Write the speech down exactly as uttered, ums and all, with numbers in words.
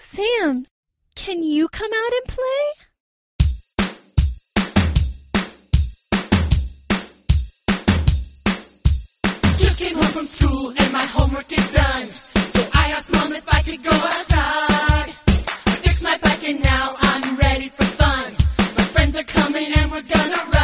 Sam, can you come out and play? Just came home from school and my homework is done. So I asked Mom if I could go outside. I fixed my bike and now I'm ready for fun. My friends are coming and we're gonna ride.